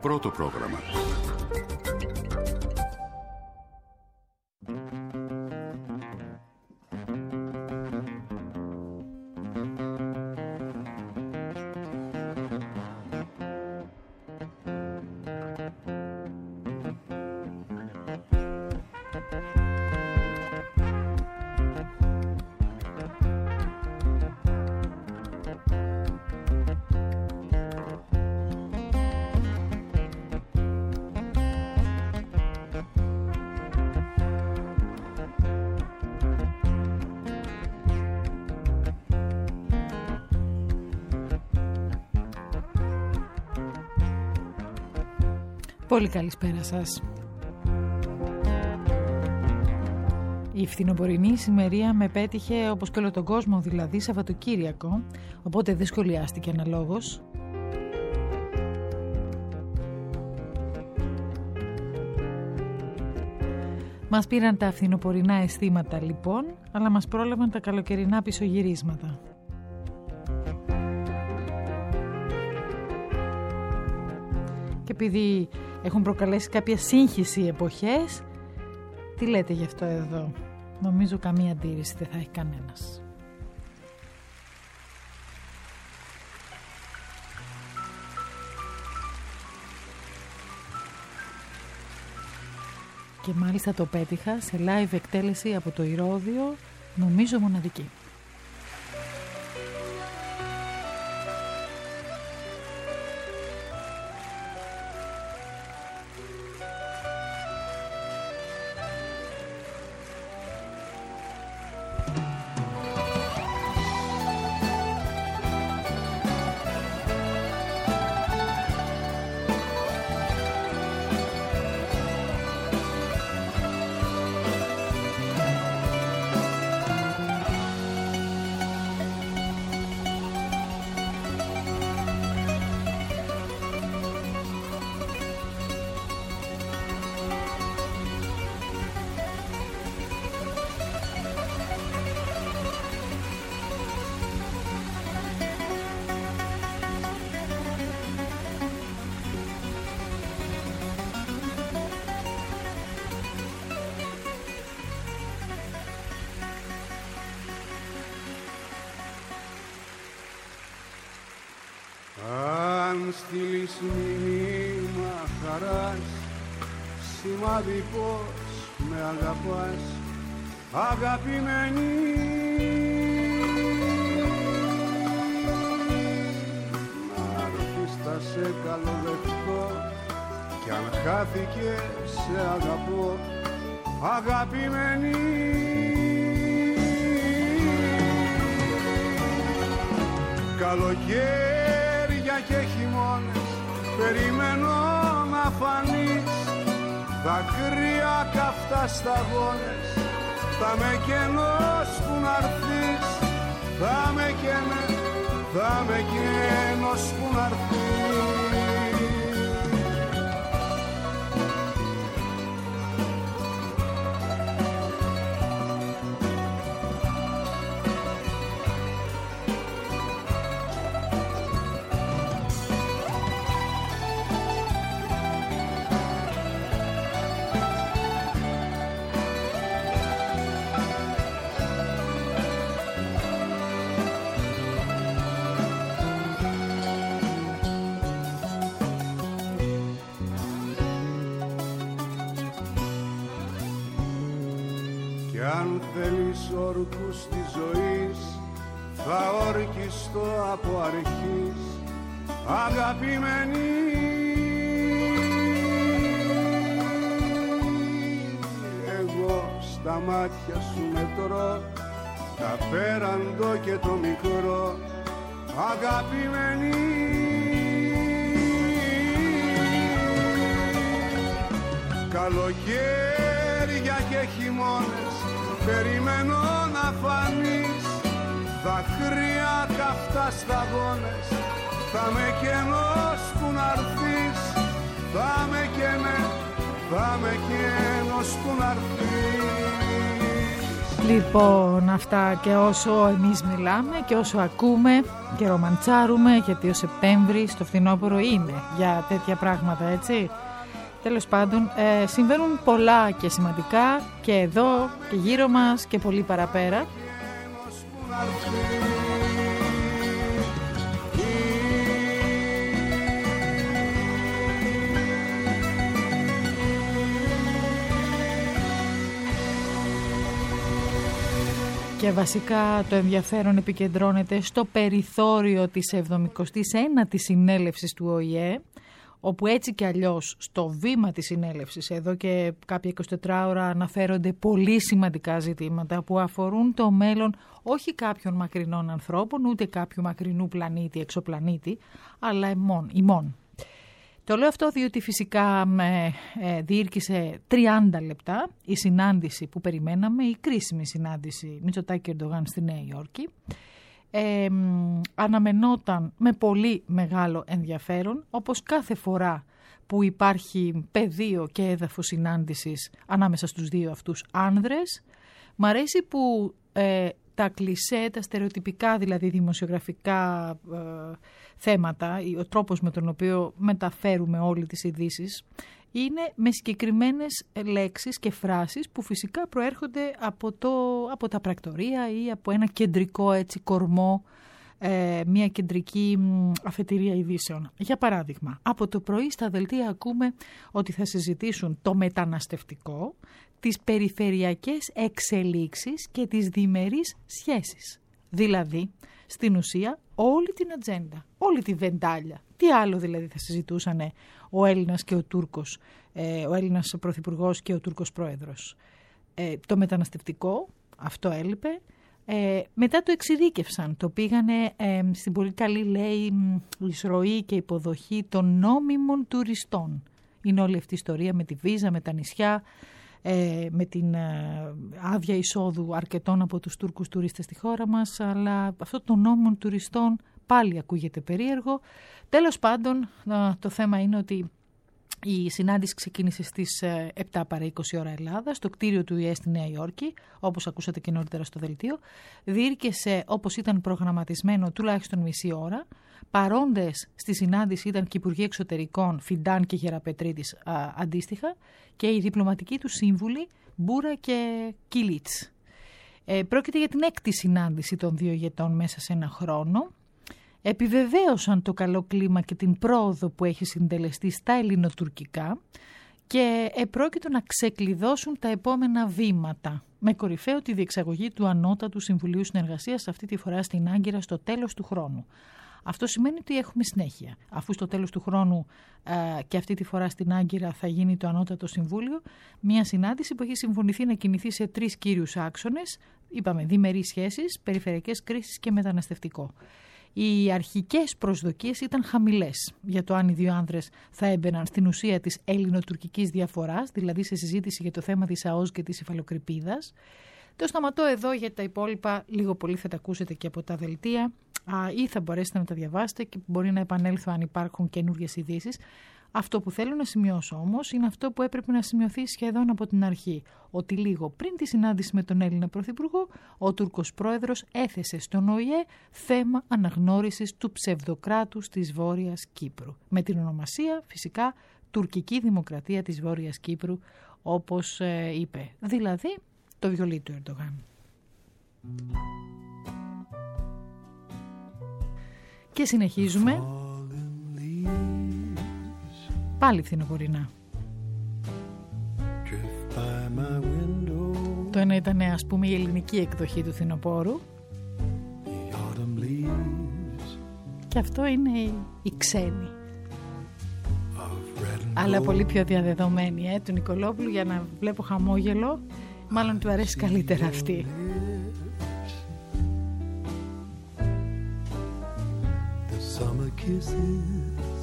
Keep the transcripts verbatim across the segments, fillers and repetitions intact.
Πρώτο πρόγραμμα. Πολύ καλησπέρα σας. Η φθινοπορεινή ησημερία με πέτυχε, όπως και όλο τον κόσμο δηλαδή, Σαββατοκύριακο, οπότε δεν σχολιάστηκε αναλόγως. Μας πήραν τα φθινοπορεινά αισθήματα λοιπόν, αλλά μας πρόλαβαν τα καλοκαιρινά πισωγυρίσματα. Και επειδή έχουν προκαλέσει κάποια σύγχυση οι εποχές, τι λέτε γι' αυτό εδώ? Νομίζω καμία αντίρρηση δεν θα έχει κανένας. Και μάλιστα το πέτυχα σε live εκτέλεση από το Ηρώδειο, νομίζω μοναδική. Στείλεις μήνυμα χαράς, σημάδι πως με αγαπάς, αγαπημένη. Να έρθεις θα σε καλοδεχτώ, κι αν χάθηκε σε αγαπώ, αγαπημένη. Καλοκαίρια και χειμώνες περιμένω να φανείς, δάκρυα καυτά σταγόνες, θα με κενός που να'ρθείς, θα με κενέ, θα με κενός που να'ρθείς. Αν θέλεις όρκους της ζωής, θα ορκιστώ από αρχής, αγαπημένη. Εγώ στα μάτια σου μετρώ τα πέραντο και το μικρό, αγαπημένη. Καλοκαίρια και χειμώνες περιμένω να φανείς, δάκρυα καυτά σταγόνες, θα με κενός που να'ρθείς, θα με κενέ, θα με κενός που να'ρθείς. Λοιπόν, αυτά και όσο εμείς μιλάμε και όσο ακούμε και ρομαντσάρουμε, γιατί ο Σεπτέμβρης στο φθινόπωρο είναι για τέτοια πράγματα, έτσι. Τέλος πάντων, ε, συμβαίνουν πολλά και σημαντικά και εδώ και γύρω μας και πολύ παραπέρα. Και βασικά το ενδιαφέρον επικεντρώνεται στο περιθώριο της εβδομηκοστής ένατης συνέλευσης του Ο Η Ε, όπου έτσι κι αλλιώς στο βήμα της συνέλευσης εδώ και κάποια εικοσιτετρά ώρα αναφέρονται πολύ σημαντικά ζητήματα που αφορούν το μέλλον όχι κάποιων μακρινών ανθρώπων, ούτε κάποιου μακρινού πλανήτη, εξωπλανήτη, αλλά ημών. ημών. Το λέω αυτό διότι φυσικά με, ε, διήρκησε τριάντα λεπτά η συνάντηση που περιμέναμε, η κρίσιμη συνάντηση Μητσοτάκη-Ερντογάν στη Νέα Υόρκη. Ε, αναμενόταν με πολύ μεγάλο ενδιαφέρον, όπως κάθε φορά που υπάρχει πεδίο και έδαφος συνάντησης ανάμεσα στους δύο αυτούς άνδρες. Μ' αρέσει που ε, τα κλισέ, τα στερεοτυπικά δηλαδή δημοσιογραφικά ε, θέματα, ο τρόπος με τον οποίο μεταφέρουμε όλοι τις ειδήσεις, είναι με συγκεκριμένες λέξεις και φράσεις που φυσικά προέρχονται από, το, από τα πρακτορία ή από ένα κεντρικό έτσι κορμό, ε, μια κεντρική αφετηρία ειδήσεων. Για παράδειγμα, από το πρωί στα δελτία ακούμε ότι θα συζητήσουν το μεταναστευτικό, τις περιφερειακές εξελίξεις και τις διμερείς σχέσεις. Δηλαδή, στην ουσία, όλη την ατζέντα, όλη τη βεντάλια. Τι άλλο δηλαδή θα συζητούσαν ο Έλληνας και ο Τούρκος, ε, ο Έλληνας πρωθυπουργός και ο Τούρκος πρόεδρος. Ε, το μεταναστευτικό, αυτό έλειπε. Ε, μετά το εξειδίκευσαν, το πήγανε ε, στην πολύ καλή λέει εισρωή και υποδοχή των νόμιμων τουριστών. Είναι όλη αυτή η ιστορία με τη βίζα, με τα νησιά, ε, με την ε, άδεια εισόδου αρκετών από τους Τούρκους τουρίστες στη χώρα μας, αλλά αυτό των νόμιμων τουριστών πάλι ακούγεται περίεργο. Τέλος πάντων, το θέμα είναι ότι η συνάντηση ξεκίνησε στις επτά παρά είκοσι ώρα Ελλάδα, στο κτίριο του Ο Η Ε στη Νέα Υόρκη, όπως ακούσατε και νωρίτερα στο δελτίο. Διήρκεσε όπως ήταν προγραμματισμένο τουλάχιστον μισή ώρα. Παρόντες στη συνάντηση ήταν και οι Υπουργοί Εξωτερικών Φιντάν και Γεραπετρίτης α, αντίστοιχα και οι διπλωματικοί του σύμβουλοι Μπούρα και Κίλιτς. Ε, πρόκειται για την έκτη συνάντηση των δύο ηγετών μέσα σε ένα χρόνο. Επιβεβαίωσαν το καλό κλίμα και την πρόοδο που έχει συντελεστεί στα ελληνοτουρκικά και επρόκειτο να ξεκλειδώσουν τα επόμενα βήματα, με κορυφαίο τη διεξαγωγή του Ανώτατου Συμβουλίου Συνεργασίας αυτή τη φορά στην Άγκυρα στο τέλος του χρόνου. Αυτό σημαίνει ότι έχουμε συνέχεια. Αφού στο τέλος του χρόνου ε, και αυτή τη φορά στην Άγκυρα θα γίνει το Ανώτατο Συμβούλιο, μια συνάντηση που έχει συμφωνηθεί να κινηθεί σε τρεις κύριους άξονες, είπαμε διμερείς σχέσεις, περιφερειακές κρίσεις και μεταναστευτικό. Οι αρχικές προσδοκίες ήταν χαμηλές για το αν οι δύο άνδρες θα έμπαιναν στην ουσία της ελληνοτουρκικής διαφοράς, δηλαδή σε συζήτηση για το θέμα της ΑΟΣ και της υφαλοκρηπίδας. Το σταματώ εδώ γιατί τα υπόλοιπα λίγο πολύ θα τα ακούσετε και από τα δελτία α, ή θα μπορέσετε να τα διαβάσετε και μπορεί να επανέλθω αν υπάρχουν καινούργιες ειδήσεις. Αυτό που θέλω να σημειώσω όμως είναι αυτό που έπρεπε να σημειωθεί σχεδόν από την αρχή. Ότι λίγο πριν τη συνάντηση με τον Έλληνα Πρωθυπουργό, ο Τούρκος Πρόεδρος έθεσε στον Ο Η Ε θέμα αναγνώρισης του ψευδοκράτους της Βόρειας Κύπρου. Με την ονομασία φυσικά Τουρκική Δημοκρατία της Βόρειας Κύπρου, όπως ε, είπε. Δηλαδή το βιολί του Ερντογάν. Και συνεχίζουμε. Πάλι φθινοπορεινά. Το ένα ήταν ας πούμε η ελληνική εκδοχή του φθινοπόρου και αυτό είναι η, η ξένη, αλλά πολύ πιο διαδεδομένη ε, του Νικολόπουλου. Για να βλέπω χαμόγελο, μάλλον του αρέσει καλύτερα αυτή. The summer kisses,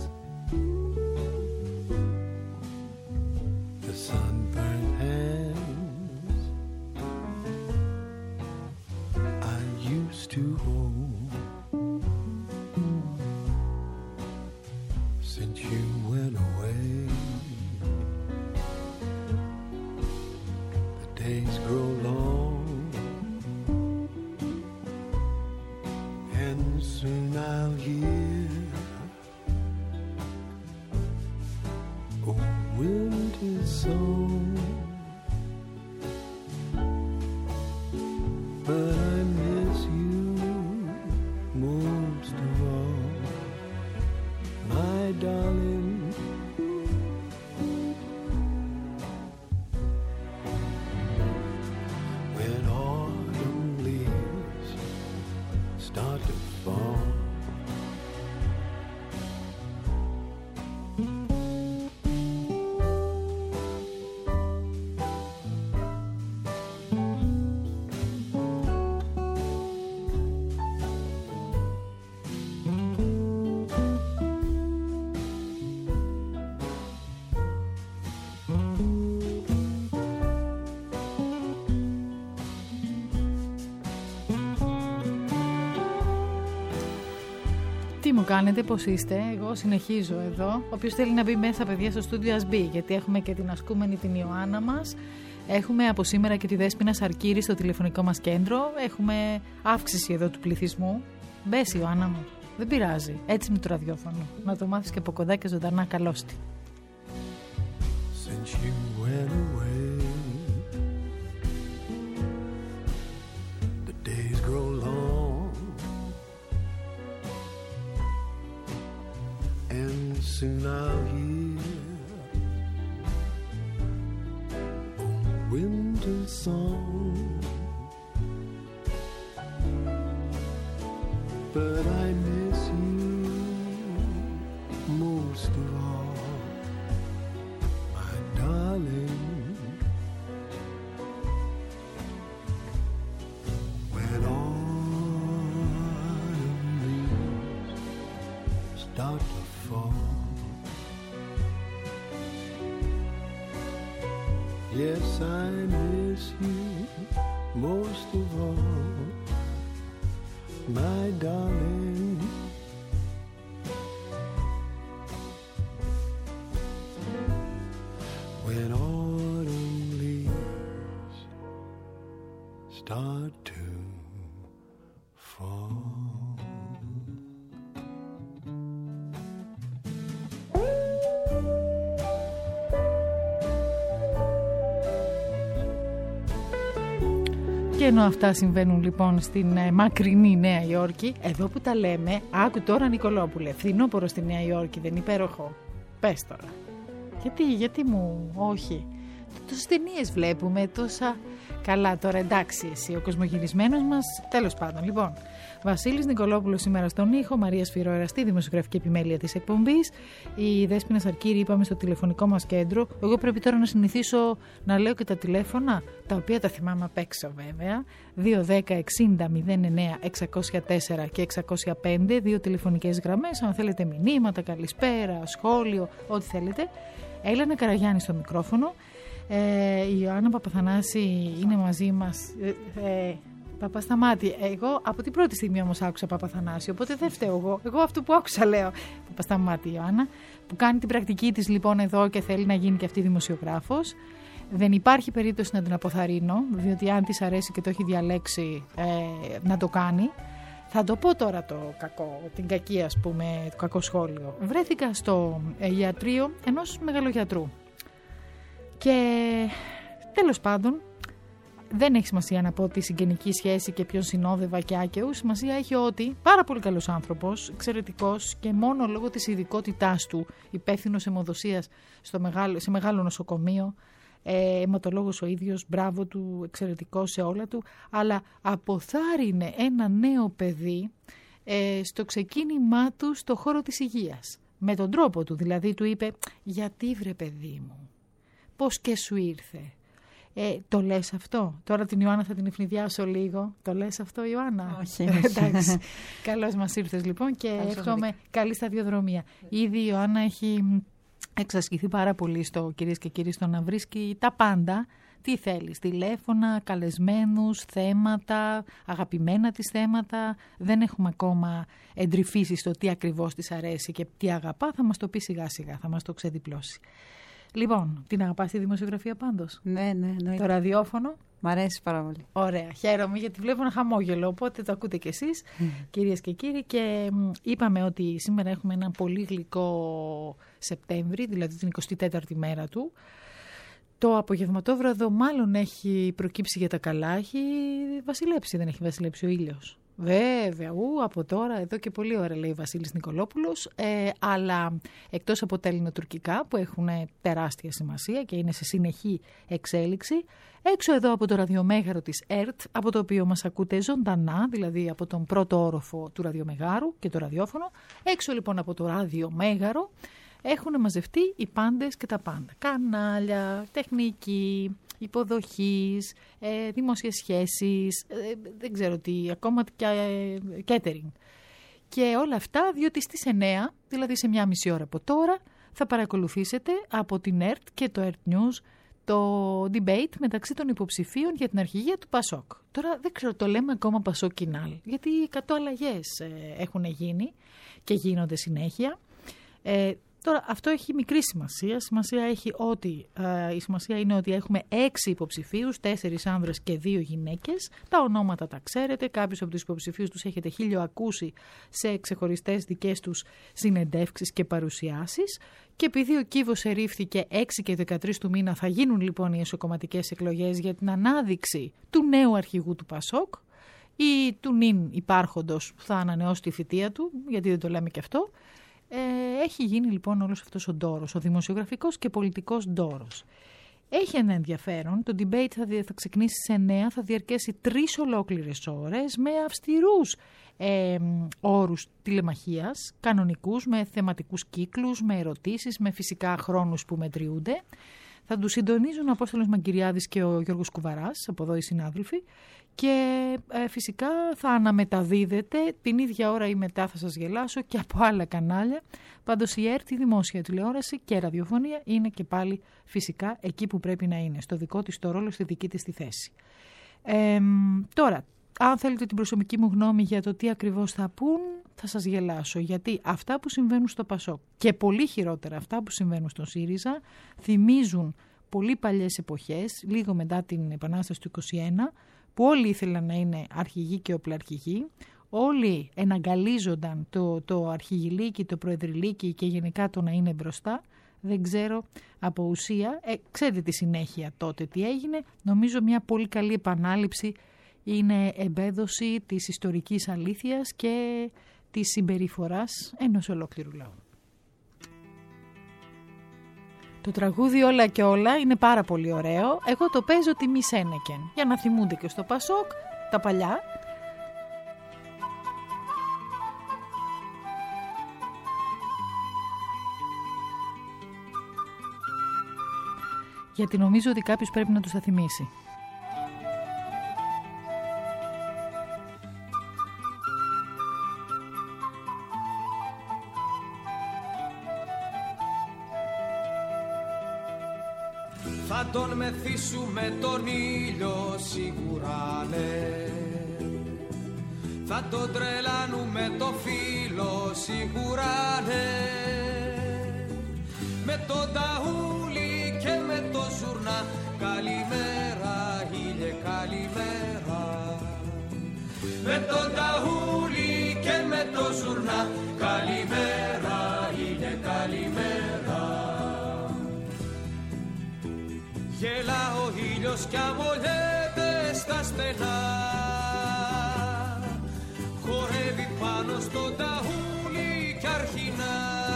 the sunburned hands I used to hold since you went away. The days grow long Oh, winter song, but I miss you most of all, my darling. When autumn leaves start to fall, Τι μου κάνετε, πώς είστε? Εγώ συνεχίζω εδώ. Όποιος θέλει να μπει μέσα, παιδιά, στο στούντιο ας μπει, γιατί έχουμε και την ασκούμενη την Ιωάννα μας. Έχουμε από σήμερα και τη Δέσποινα Σαρκύρη στο τηλεφωνικό μας κέντρο. Έχουμε αύξηση εδώ του πληθυσμού. Μπες, Ιωάννα μου. Δεν πειράζει. Έτσι με το ραδιόφωνο. Να το μάθεις και από κοντά και ζωντανά. Καλώς τη. Since you went away, the days grow long, and soon I'll hear a winter song, but I miss you most of all, my darling. When autumn leaves start to fall, yes, I miss you most of all, my darling. When autumn leaves start to fall. Και ενώ αυτά συμβαίνουν λοιπόν στην ε, μακρινή Νέα Υόρκη, εδώ που τα λέμε, άκου τώρα Νικολόπουλε, φθινόπωρο στη Νέα Υόρκη, δεν υπέροχο? Πες τώρα. Γιατί, γιατί μου, όχι. Τόσες ταινίες βλέπουμε, τόσα... Καλά τώρα, εντάξει εσύ, ο κοσμογυρισμένος μας, τέλος πάντων. Λοιπόν, Βασίλης Νικολόπουλος σήμερα στον ήχο, Μαρία Σφυρόερα στη δημοσιογραφική επιμέλεια της εκπομπής, η Δέσποινα Σαρκύρη είπαμε στο τηλεφωνικό μας κέντρο. Εγώ πρέπει τώρα να συνηθίσω να λέω και τα τηλέφωνα, τα οποία τα θυμάμαι απ' έξω βέβαια. δύο δέκα εξήντα μηδέν εννέα εξακόσια τέσσερα και εξακόσια πέντε, δύο τηλεφωνικές γραμμές, αν θέλετε μηνύματα, καλησπέρα, σχόλιο, ό,τι θέλετε. Έλενα Καραγιάννη στο μικρόφωνο. Ε, η Ιωάννα Παπαθανάση είναι μαζί μας. Ε, ε, Παπασταμάτη. Εγώ από την πρώτη στιγμή όμως άκουσα Παπαθανάση, οπότε δεν φταίω εγώ. Εγώ αυτό που άκουσα λέω. Παπασταμάτη η Ιωάννα, που κάνει την πρακτική της λοιπόν εδώ και θέλει να γίνει και αυτή δημοσιογράφος. Δεν υπάρχει περίπτωση να την αποθαρρύνω, διότι αν της αρέσει και το έχει διαλέξει ε, να το κάνει. Θα το πω τώρα το κακό, την κακή ας πούμε, το κακό σχόλιο. Βρέθηκα στο ε, ιατρείο ενός μεγαλογιατρού. Και τέλος πάντων, δεν έχει σημασία να πω τη συγγενική σχέση και ποιον συνόδευα και άκαιου. Σημασία έχει ότι πάρα πολύ καλός άνθρωπος, εξαιρετικός και μόνο λόγω της ειδικότητάς του, υπεύθυνος αιμοδοσίας στο μεγάλο, σε μεγάλο νοσοκομείο, ε, αιματολόγος ο ίδιος, μπράβο του, εξαιρετικός σε όλα του, αλλά αποθάρρυνε ένα νέο παιδί ε, στο ξεκίνημά του στο χώρο της υγείας. Με τον τρόπο του, δηλαδή του είπε, γιατί βρε παιδί μου, πώς και σου ήρθε. Ε, το λες αυτό? Τώρα την Ιωάννα θα την ευνηδιάσω λίγο. Το λες αυτό, Ιωάννα? Όχι, όχι. Εντάξει. Καλώς μας ήρθες λοιπόν και Καλώς εύχομαι καλή σταδιοδρομία. Ήδη η Ιωάννα έχει εξασκηθεί πάρα πολύ στο, κυρίες και κύριοι, στο να βρίσκει τα πάντα. Τι θέλεις, τηλέφωνα, καλεσμένους, θέματα, αγαπημένα της θέματα. Δεν έχουμε ακόμα εντρυφήσει στο τι ακριβώς της αρέσει και τι αγαπά. Θα μας το πει σιγά σιγά, θα μας το ξεδιπλώσει. Λοιπόν, την αγαπάς τη δημοσιογραφία πάντως? Ναι, ναι, ναι. Το ραδιόφωνο? Μ' αρέσει πάρα πολύ. Ωραία, χαίρομαι γιατί βλέπω ένα χαμόγελο, οπότε το ακούτε κι εσείς, mm. κυρίες και κύριοι. Και είπαμε ότι σήμερα έχουμε ένα πολύ γλυκό Σεπτέμβρη, δηλαδή την εικοστή τέταρτη μέρα του. Το απογευματόβραδο μάλλον έχει προκύψει για τα καλά, έχει βασιλέψει, δεν έχει βασιλέψει ο ήλιος? Βέβαια, ου, από τώρα, εδώ και πολλή ώρα, λέει ο Βασίλης Νικολόπουλος, ε, αλλά εκτός από τα ελληνοτουρκικά που έχουν τεράστια σημασία και είναι σε συνεχή εξέλιξη, έξω εδώ από το ραδιομέγαρο της ΕΡΤ, από το οποίο μας ακούτε ζωντανά, δηλαδή από τον πρώτο όροφο του ραδιομεγάρου και το ραδιόφωνο, έξω λοιπόν από το ραδιομέγαρο, έχουν μαζευτεί οι πάντες και τα πάντα. Κανάλια, τεχνική, υποδοχής, ε, δημόσιες σχέσεις, ε, δεν ξέρω τι, ακόμα και ε, catering. Και όλα αυτά διότι στις εννέα, δηλαδή σε μια μισή ώρα από τώρα, θα παρακολουθήσετε από την ΕΡΤ και το ΕΡΤ News το debate μεταξύ των υποψηφίων για την αρχηγία του Πασόκ. Τώρα δεν ξέρω, το λέμε ακόμα Πασόκ Κινάλ, γιατί εκατό αλλαγές ε, έχουν γίνει και γίνονται συνέχεια. Ε, Τώρα αυτό έχει μικρή σημασία. Σημασία έχει ότι, ε, η σημασία είναι ότι έχουμε έξι υποψηφίους, τέσσερις άνδρες και δύο γυναίκες. Τα ονόματα τα ξέρετε, κάποιους από τους υποψηφίους τους έχετε χιλιοακούσει σε ξεχωριστές δικές τους συνεντεύξεις και παρουσιάσεις. Και επειδή ο κύβος ερήφθηκε έξι και δεκατρείς του μήνα, θα γίνουν λοιπόν οι εσωκομματικές εκλογές για την ανάδειξη του νέου αρχηγού του Πασόκ ή του νυν υπάρχοντος που θα ανανεώσει τη θητεία του, γιατί δεν το λέμε και αυτό. Ε, έχει γίνει λοιπόν όλος αυτός ο ντόρος, ο δημοσιογραφικός και πολιτικός ντόρος. Έχει ένα ενδιαφέρον, το debate θα, θα ξεκινήσει σε εννέα, θα διαρκέσει τρεις ολόκληρες ώρες με αυστηρούς ε, όρους τηλεμαχίας, κανονικούς, με θεματικούς κύκλους, με ερωτήσεις, με φυσικά χρόνους που μετριούνται. Θα τους συντονίζουν ο Απόστολος Μαγκυριάδης και ο Γιώργος Κουβαράς, από εδώ οι συνάδελφοι, και ε, φυσικά θα αναμεταδίδεται την ίδια ώρα ή μετά, θα σας γελάσω, και από άλλα κανάλια. Πάντως η ΕΡΤ, η δημόσια τηλεόραση και ραδιοφωνία, είναι και πάλι φυσικά εκεί που πρέπει να είναι, στο δικό της το ρόλο, στη δική της τη θέση. Ε, τώρα, αν θέλετε την προσωπική μου γνώμη για το τι ακριβώς θα πούν, θα σας γελάσω, γιατί αυτά που συμβαίνουν στο Πασόκ και πολύ χειρότερα αυτά που συμβαίνουν στο ΣΥΡΙΖΑ θυμίζουν πολύ παλιές εποχές, λίγο μετά την Επανάσταση του είκοσι ένα, που όλοι ήθελαν να είναι αρχηγοί και οπλαρχηγοί, όλοι εναγκαλίζονταν το, το αρχηγηλίκι, το προεδρηλίκι και γενικά το να είναι μπροστά. Δεν ξέρω από ουσία, ε, ξέρετε τη συνέχεια τότε τι έγινε, νομίζω μια πολύ καλή επανάληψη είναι εμπέδωση της ιστορικής αλήθειας και της συμπεριφοράς ενός ολόκληρου λαού. Το τραγούδι όλα και όλα είναι πάρα πολύ ωραίο. Εγώ το παίζω τη Μισένεκεν, για να θυμούνται και στο Πασόκ τα παλιά. Γιατί νομίζω ότι κάποιος πρέπει να τους θα θυμίσει. Θα τον μεθύσουμε τον ήλιο σίγουρα ναι, θα τον τρελάνουμε το φίλο σίγουρα ναι, με τον ταούλι και με το ζουρνά, καλημέρα ήλιε καλημέρα, με τον ταούλι και με το ζουρνά, καλημέρα ήλιε καλημέρα. Γελά ο ήλιος κι αμολιέται στα στενά, χορεύει πάνω στο ταούλι κι αρχινά,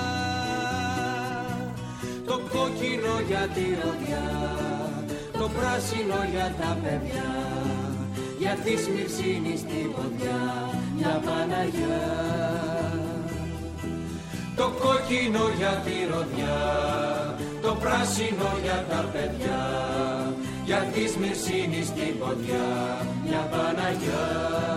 το κόκκινο για τη ροδιά, το πράσινο για τα παιδιά, για τη Σμυρσίνη στην ποδιά, μια Παναγιά. Το κόκκινο για τη ροδιά, το πράσινο για τα παιδιά, για τη Σμυρσίνη στην ποδιά, μια Παναγιά.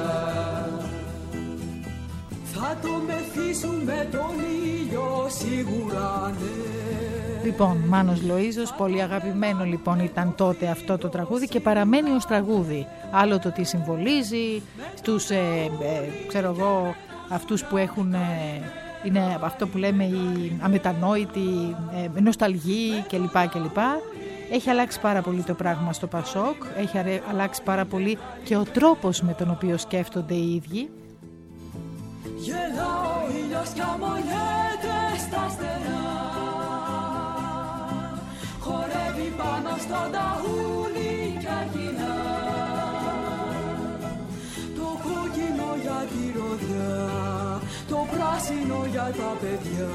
Θα το μεθύσουμε τον ήλιο σίγουρα ναι. Λοιπόν, Μάνος Λοΐζος, πολύ αγαπημένο λοιπόν ήταν τότε αυτό το τραγούδι και παραμένει ως τραγούδι. Άλλο το τι συμβολίζει στους, ε, ε, ξέρω εγώ, αυτούς που έχουν... Ε, είναι αυτό που λέμε η αμετανόητη ε, νοσταλγή κλπ. κλπ. Έχει αλλάξει πάρα πολύ το πράγμα στο Πασόκ, έχει αλλάξει πάρα πολύ και ο τρόπος με τον οποίο σκέφτονται οι ίδιοι. Γελά ο ήλιος κι αμολιέται στα στενά, χορεύει πάνω στον ταούλι κι αρχινά, το κόκκινο για τη ροδιά, το πράσινο για τα παιδιά,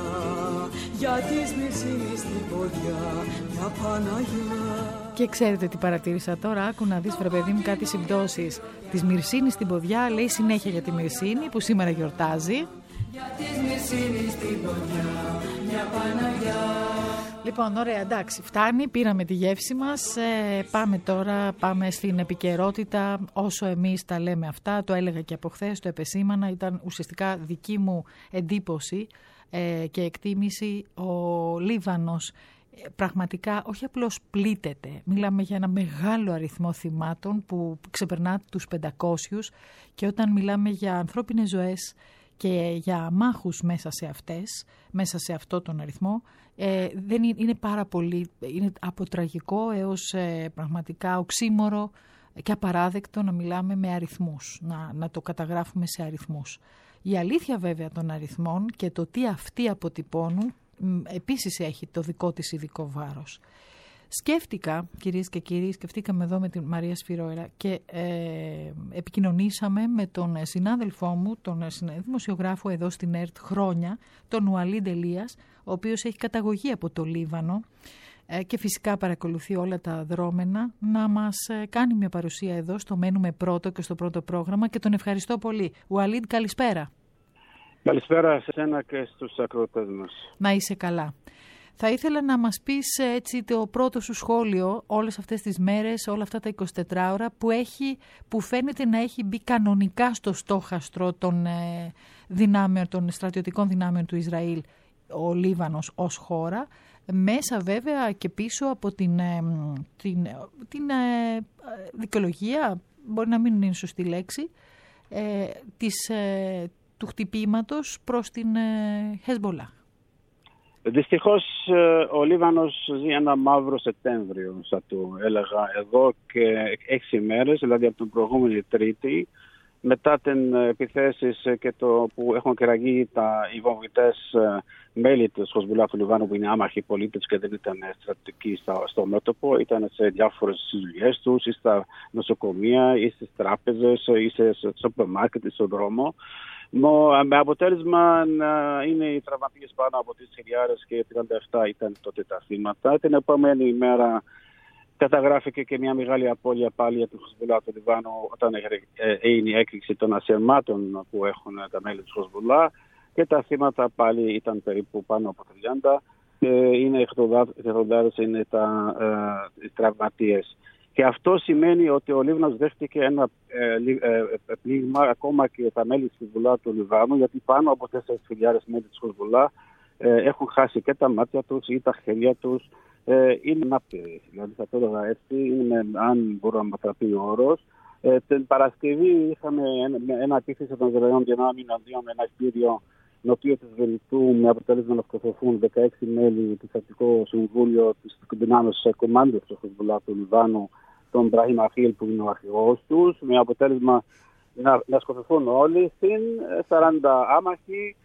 για τη Σμυρσίνη στην ποδιά, μια Παναγιά. Και ξέρετε τι παρατήρησα τώρα, άκου να δεις βρε παιδί μου κάτι συμπτώσεις. Τη Σμυρσίνη στην ποδιά λέει συνέχεια για τη Μυρσίνη που σήμερα γιορτάζει. Για τη Σμυρσίνη στην ποδιά, μια Παναγιά. Λοιπόν, ωραία, εντάξει, φτάνει, πήραμε τη γεύση μας, ε, πάμε τώρα, πάμε στην επικαιρότητα. Όσο εμείς τα λέμε αυτά, το έλεγα και από χθες, το επεσήμανα, ήταν ουσιαστικά δική μου εντύπωση ε, και εκτίμηση. Ο Λίβανος ε, πραγματικά όχι απλώς πλήττεται, μιλάμε για ένα μεγάλο αριθμό θυμάτων που ξεπερνά τους πεντακόσιους, και όταν μιλάμε για ανθρώπινες ζωές και για μάχους μέσα σε αυτές, μέσα σε αυτό τον αριθμό, ε, δεν είναι, είναι πάρα πολύ, είναι από τραγικό έως ε, πραγματικά οξύμορο και απαράδεκτο να μιλάμε με αριθμούς, να, να το καταγράφουμε σε αριθμούς. Η αλήθεια βέβαια των αριθμών και το τι αυτοί αποτυπώνουν επίσης έχει το δικό της ειδικό βάρος. Σκέφτηκα, κυρίες και κύριοι, σκεφτήκαμε εδώ με την Μαρία Σφυρόερα και ε, επικοινωνήσαμε με τον συνάδελφό μου, τον δημοσιογράφο εδώ στην ΕΡΤ χρόνια, τον Ουαλίντ Ελίας, ο οποίος έχει καταγωγή από το Λίβανο ε, και φυσικά παρακολουθεί όλα τα δρόμενα, να μας ε, κάνει μια παρουσία εδώ στο Μένουμε Πρώτο και στο πρώτο πρόγραμμα, και τον ευχαριστώ πολύ. Ουαλίντ, καλησπέρα. Καλησπέρα σε εσένα και στους ακροατές μας. Να είσαι καλά. Θα ήθελα να μας πεις έτσι το πρώτο σου σχόλιο όλες αυτές τις μέρες, όλα αυτά τα εικοσιτέσσερις ώρα που, έχει, που φαίνεται να έχει μπει κανονικά στο στόχαστρο των, ε, δυνάμεων, των στρατιωτικών δυνάμεων του Ισραήλ ο Λίβανος ως χώρα, μέσα βέβαια και πίσω από την, ε, την, την ε, δικαιολογία, μπορεί να μην είναι σωστή λέξη, ε, της, ε, του χτυπήματος προς την ε, Χεσμπολάχ. Δυστυχώς ο Λίβανος ζει ένα μαύρο Σεπτέμβριο, θα του έλεγα, εδώ και έξι μέρες, δηλαδή από την προηγούμενη Τρίτη, μετά την επιθέσεις και το που έχουν κεραγεί τα υποβοητές μέλη της Χεσμπολάχ του Λιβάνου, που είναι άμαχοι πολίτες και δεν ήταν στρατιωτικοί στο μέτωπο, ήταν σε διάφορες δουλειές τους, ή στα νοσοκομεία, ή στις τράπεζες, ή σε σούπερ μάρκετ, ή στον δρόμο. Με αποτέλεσμα να είναι οι τραυματίες πάνω από τις χιλιάδες και τριάντα επτά ήταν τότε τα θύματα. Την επόμενη ημέρα καταγράφηκε και μια μεγάλη απώλεια πάλι για τη Χεσμπολάχ του Λιβάνου, όταν έγινε η έκρηξη των ασυρμάτων που έχουν τα μέλη της Χεσμπολάχ, και τα θύματα πάλι ήταν περίπου πάνω από τριάντα και είναι εκατοντάδες είναι τα ε, τραυματίες. Και αυτό σημαίνει ότι ο Λίβανος δέχτηκε ένα ε, ε, πλήγμα ακόμα και τα μέλη της Χεσμπολάχ του Λιβάνου, γιατί πάνω από τέσσερις χιλιάδες μέλη της Χεσμπολάχ ε, έχουν χάσει και τα μάτια τους ή τα χέρια τους. Ε, είναι ανάπηροι, δηλαδή θα το έλεγα έτσι, είναι, αν μπορώ να μετραπεί ο όρος. Ε, την Παρασκευή είχαμε ένα, ένα επίθεση των Ισραηλινών δυνάμεων με ένα κτίριο νοτίο της Βελιτού, με αποτέλεσμα να σκοτωθούν δεκαέξι μέλη του Στρατιωτικού Συμβούλιο της δυνάμεως κομμάντου της Χεσμπολάχ του Λιβάνου, τον Μπραχήμ Αχίλ που είναι ο αρχηγός τους, με αποτέλεσμα να, να σκοτωθούν όλοι, συν σαράντα άμαχοι,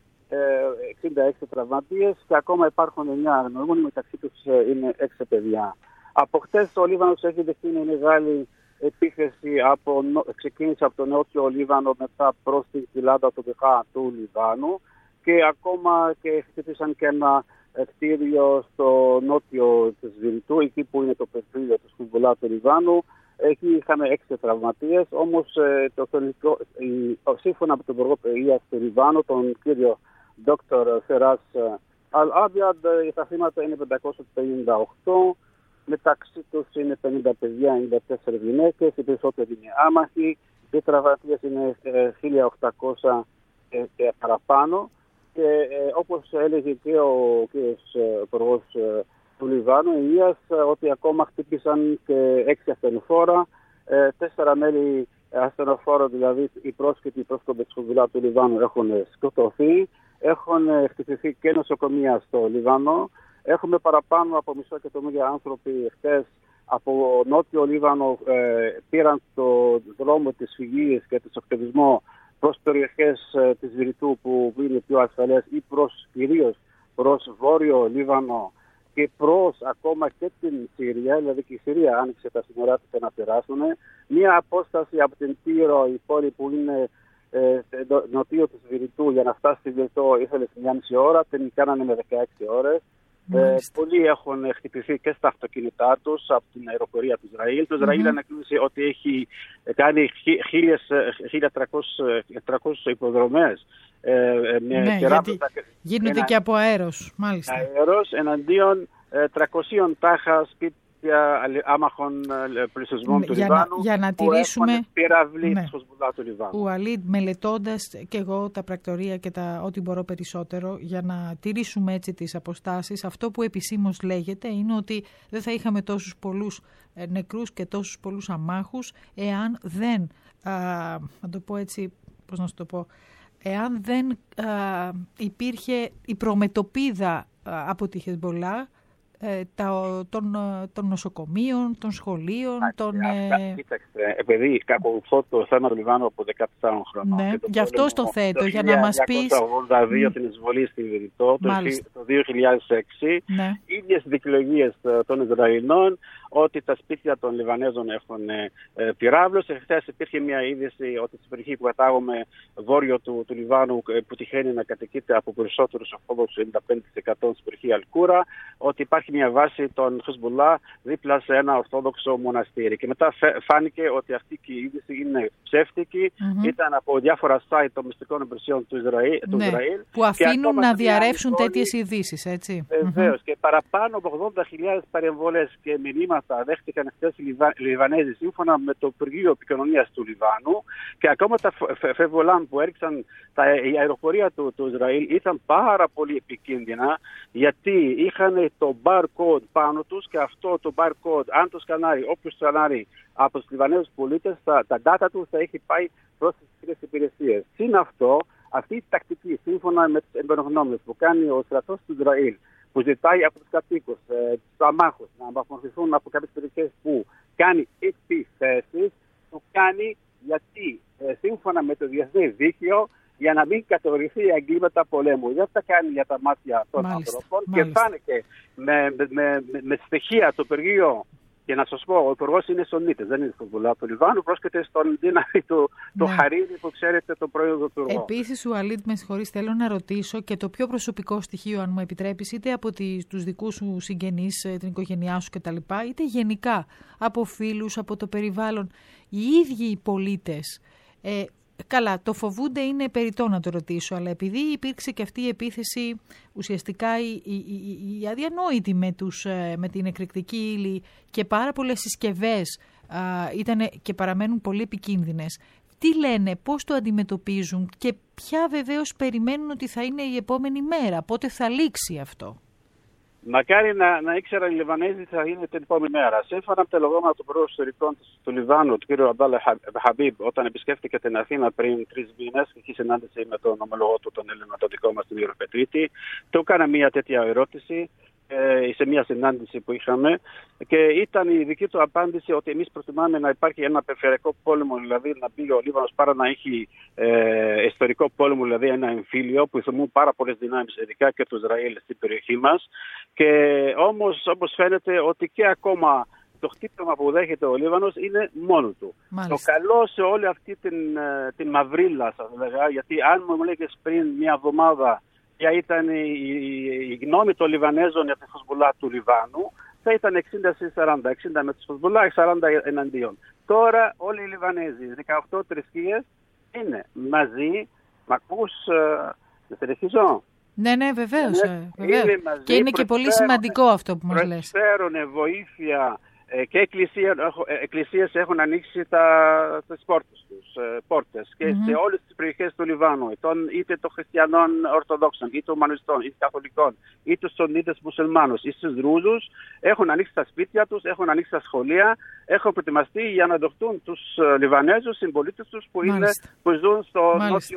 εξήντα έξι τραυματίες, και ακόμα υπάρχουν εννιά αγνοούμενοι, μεταξύ τους είναι έξι παιδιά. Από χτες ο Λίβανος έχει δεχτεί μια μεγάλη επίθεση, από, ξεκίνησε από το νότιο Λίβανο, μετά προς την κοιλάδα του Μπεχά του Λιβάνου, και ακόμα και χτύπησαν και ένα κτίριο στο νότιο της Βιλτού, εκεί που είναι το πετρίδιο της Χεσμπολάχ του Λιβάνου. Εκεί είχαμε έξι τραυματίες, όμως το θελικό, σύμφωνα με τον Υπουργό Παιδείας του Λιβάνου, τον κύριο Δόκτωρ Φεράς Αλ-Άμπιαντ, τα θύματα είναι πεντακόσια πενήντα οκτώ, μεταξύ τους είναι πενήντα παιδιά, ενενήντα τέσσερις γυναίκες, οι περισσότεροι είναι άμαχοι, οι τραυματίες είναι χίλια οκτακόσια και παραπάνω. Και ε, όπως έλεγε και ο κύριος Υπουργός ε, του Λιβάνου Υγείας, ε, ότι ακόμα χτύπησαν και έξι ασθενοφόρα, ε, τέσσερα μέλη ασθενοφόρα, δηλαδή οι πρόσφυγες, οι πρόσφυγες της Χεσμπολάχ του Λιβάνου έχουν σκοτωθεί. Έχουν χτυπηθεί και νοσοκομεία στο Λίβανο. Έχουμε παραπάνω από μισό εκατομμύριο άνθρωποι χθες από νότιο Λίβανο ε, πήραν το δρόμο της φυγής και του ακτιβισμού προς περιοχές ε, της Βηρητού που είναι πιο ασφαλές ή προς, κυρίως προς βόρειο Λίβανο και προς ακόμα και την Συρία, δηλαδή και η Συρία άνοιξε τα σύνορά της να περάσουν. Μία απόσταση από την Τύρο, η πόλη που είναι ε, νοτίο της Βηρητού, για να φτάσει στη Βηρητό ήθελε μια μισή ώρα, την κάνανε με δεκαέξι ώρες. Ε, πολλοί έχουν χτυπηθεί και στα αυτοκίνητά τους από την αεροπορία του Ισραήλ. Το Ισραήλ mm-hmm. ανακοίνωσε ότι έχει κάνει χίλια τριακόσιες υποδρομές. Ε, με ναι, γιατί γίνονται ένα, και από αέρος, μάλιστα. Αέρος εναντίον ε, τριακοσίων τάχα σπίτια άμαχων πληθυσμών του για Λιβάνου να, για να που τηρήσουμε, έχουν πυραυλή ναι. της Χεσμπολάχ του Λιβάνου. Ο Αλίντ, μελετώντας και εγώ τα πρακτορία και τα, ό,τι μπορώ περισσότερο για να τηρήσουμε έτσι τις αποστάσεις, αυτό που επισήμως λέγεται είναι ότι δεν θα είχαμε τόσους πολλούς νεκρούς και τόσους πολλούς αμάχους εάν δεν, α, να το πω έτσι, πώς να σου το πω, εάν δεν α, υπήρχε η προμετωπίδα α, από τη Χεσμπολάχ ε, τα, των, των νοσοκομείων, των σχολείων. Ά, των, ε... Κοίταξε, επειδή κάπου το θέμα του Λιβάνου από δεκατέσσερα χρονών. Ναι, γι' αυτό το θέτω, για να μας πεις... Το χίλια εννιακόσια ογδόντα δύο την εισβολή στη Βηρητό, το δύο χιλιάδες έξι, ναι. ίδιες δικαιολογίες των Ισραηλινών, ότι τα σπίτια των Λιβανέζων έχουν ε, πυράβλους. Χθες υπήρχε μια είδηση ότι στην περιοχή που κατάγομαι βόρειο του, του Λιβάνου, που τυχαίνει να κατοικείται από περισσότερους Ορθόδοξους ενενήντα πέντε τοις εκατό στην περιοχή Αλκούρα, ότι υπάρχει μια βάση των Χεσμπολάχ δίπλα σε ένα Ορθόδοξο μοναστήρι. Και μετά φάνηκε ότι αυτή η είδηση είναι ψεύτικη, mm-hmm. ήταν από διάφορα site των μυστικών υπηρεσιών του Ισραήλ. Ναι, Ισραήλ που αφήνουν να διαρρεύσουν τέτοιες ειδήσεις, έτσι. Βεβαίως. Mm-hmm. Και παραπάνω από ογδόντα χιλιάδες παρεμβολές και μηνύματα δέχτηκαν χθες οι Λιβα... Λιβανέζοι σύμφωνα με το Υπουργείο Επικοινωνίας του Λιβάνου, και ακόμα τα φεβολάν που έριξαν τα... η αεροπορία του, του Ισραήλ ήταν πάρα πολύ επικίνδυνα, γιατί είχαν το barcode πάνω τους και αυτό το barcode, αν το σκανάρει, όποιος σκανάρει από τους Λιβανέζους πολίτες, τα, τα data του θα έχει πάει προς τις ίδιες υπηρεσίες. Συν αυτό, αυτή η τακτική, σύμφωνα με τους εμπειρογνώμονες που κάνει ο στρατός του Ισραήλ, που ζητάει από τους κατοίκους, ε, τους αμάχους, να απομορφωθούν από κάποιες περιοχές που κάνει επιθέσεις, το κάνει γιατί ε, σύμφωνα με το διεθνές δίκαιο, για να μην κατηγορηθεί για εγκλήματα πολέμου. Δεν τα κάνει για τα μάτια των μάλιστα, ανθρώπων μάλιστα. Και φάνηκε με, με, με, με, με στοιχεία το Υπουργείο. Και να σας πω, ο υπουργός είναι Σονίτης, δεν είναι Χεσμπολάχ του Λιβάνου, πρόσκειται στον δύναμη του ναι. το Χαρίδι που ξέρετε, το πρώην υπουργό. Επίσης, ο Αλίντ, με συγχωρείς, θέλω να ρωτήσω και το πιο προσωπικό στοιχείο, αν μου επιτρέπεις, είτε από τις, τους δικούς σου συγγενείς, την οικογένειά σου κτλ., είτε γενικά από φίλους, από το περιβάλλον, οι ίδιοι οι πολίτες. Ε, Καλά, το φοβούνται, είναι περιττό να το ρωτήσω, αλλά επειδή υπήρξε και αυτή η επίθεση, ουσιαστικά η, η, η, η αδιανόητη με, τους, με την εκρηκτική ύλη και πάρα πολλές συσκευές ήταν και παραμένουν πολύ επικίνδυνες. Τι λένε, πώς το αντιμετωπίζουν και ποια βεβαίως περιμένουν ότι θα είναι η επόμενη μέρα, πότε θα λήξει αυτό. Μακάρι να, να ήξεραν οι Λιβανέζοι θα είναι την επόμενη μέρα. Σύμφωνα με τα λεγόμενα του Υπουργού Ιστορικών του Λιβάνου, του κ. Αμπτάλα Χαμπίμπ, όταν επισκέφτηκε την Αθήνα πριν τρει μήνες και είχε συνάντηση με τον ομολογό του, τον Έλληνα, τον δικό μας, τον κ. Πετρίτη, του έκανα μια τέτοια ερώτηση ε, σε μια συνάντηση που είχαμε, και ήταν η δική του απάντηση ότι εμείς προτιμάμε να υπάρχει ένα περιφερειακό πόλεμο, δηλαδή να μπει ο Λίβανος, παρά να έχει ε, ιστορικό πόλεμο, δηλαδή ένα εμφύλιο που ηθομούν πάρα πολλές δυνάμεις, ειδικά και του Ισραήλ στην περιοχή μας. Και όμως, όπως φαίνεται, ότι και ακόμα το χτύπημα που δέχεται ο Λίβανος είναι μόνο του. Μάλιστα. Το καλό σε όλη αυτή την, την μαυρίλα, σας λέγα, γιατί αν μου λέγες πριν μια εβδομάδα ποια ήταν η, η, η γνώμη των Λιβανέζων για τη Χεσμπολάχ του Λιβάνου, θα ήταν εξήντα σαράντα, εξήντα με τη Χεσμπολάχ, σαράντα εναντίον. Τώρα όλοι οι Λιβανέζοι, δεκαοκτώ θρησκείες, είναι μαζί. Μ' ακούς, να συνεχίζω? Ναι, ναι, βεβαίως. Είναι, βεβαίως. Είναι μαζί, και είναι και πολύ σημαντικό αυτό που μας λες. Προσφέρουν βοήθεια και εκκλησίες έχουν ανοίξει τα, τις πόρτες τους, πόρτες και mm-hmm. σε όλες τις περιοχές του Λιβάνου, είτε των χριστιανών Ορθοδόξων, είτε των Μανιστών, είτε Καθολικών, είτε τους Σονίτες Μουσουλμάνους, είτε τους Δρούζους, έχουν ανοίξει τα σπίτια τους, έχουν ανοίξει τα σχολεία, έχουν προετοιμαστεί για να δεχτούν τους Λιβανέζους συμπολίτες τους που, είναι, που ζουν στο Μάλιστα. νότιο